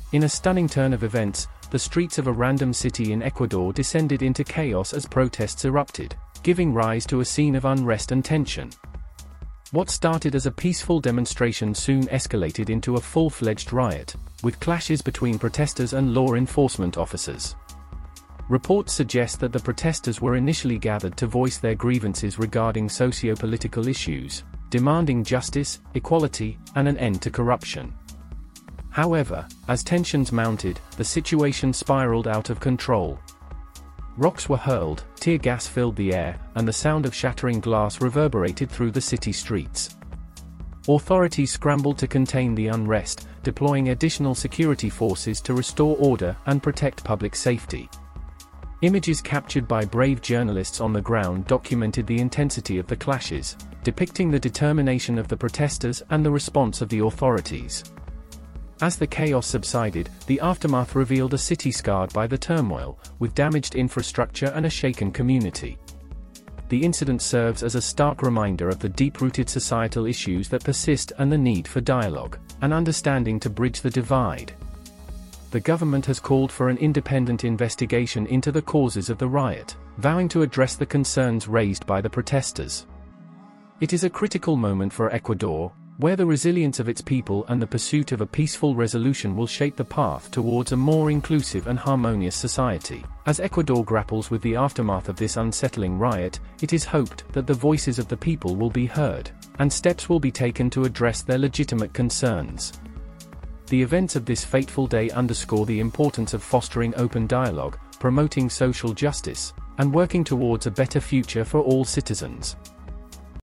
In a stunning turn of events, the streets of a random city in Ecuador descended into chaos as protests erupted, giving rise to a scene of unrest and tension. What started as a peaceful demonstration soon escalated into a full-fledged riot, with clashes between protesters and law enforcement officers. Reports suggest that the protesters were initially gathered to voice their grievances regarding socio-political issues, demanding justice, equality, and an end to corruption. However, as tensions mounted, the situation spiraled out of control. Rocks were hurled, tear gas filled the air, and the sound of shattering glass reverberated through the city streets. Authorities scrambled to contain the unrest, deploying additional security forces to restore order and protect public safety. Images captured by brave journalists on the ground documented the intensity of the clashes, depicting the determination of the protesters and the response of the authorities. As the chaos subsided, the aftermath revealed a city scarred by the turmoil, with damaged infrastructure and a shaken community. The incident serves as a stark reminder of the deep-rooted societal issues that persist and the need for dialogue and understanding to bridge the divide. The government has called for an independent investigation into the causes of the riot, vowing to address the concerns raised by the protesters. It is a critical moment for Ecuador, where the resilience of its people and the pursuit of a peaceful resolution will shape the path towards a more inclusive and harmonious society. As Ecuador grapples with the aftermath of this unsettling riot, it is hoped that the voices of the people will be heard, and steps will be taken to address their legitimate concerns. The events of this fateful day underscore the importance of fostering open dialogue, promoting social justice, and working towards a better future for all citizens.